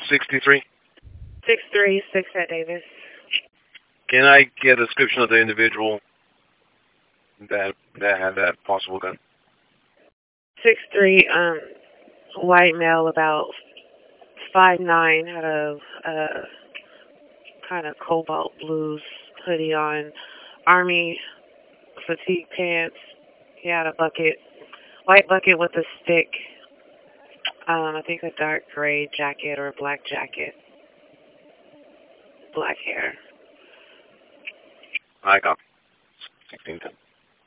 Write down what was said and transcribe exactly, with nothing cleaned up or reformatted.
sixty-three. Six three six at Davis. Can I get a description of the individual that that had that possible gun? Six three, um, white male, about five nine, had a, a kind of cobalt blues hoodie on, army fatigue pants. He had a bucket, white bucket with a stick. Um, I think a dark gray jacket or a black jacket. Black hair. I got sixteen ten.